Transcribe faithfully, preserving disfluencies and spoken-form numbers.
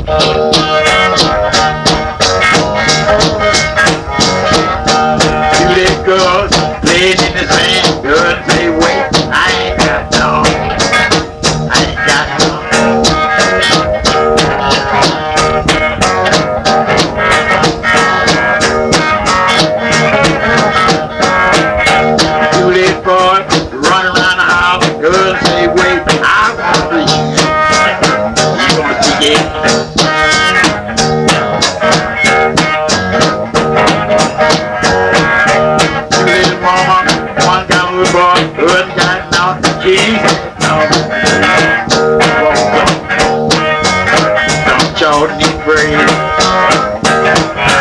Two little girls playing in the sand. Girls say, wait, I ain't got no. I ain't got no. Two little boys running around the house. Girls say, wait, I want to see you. You gonna see it? Don't y'all need praise.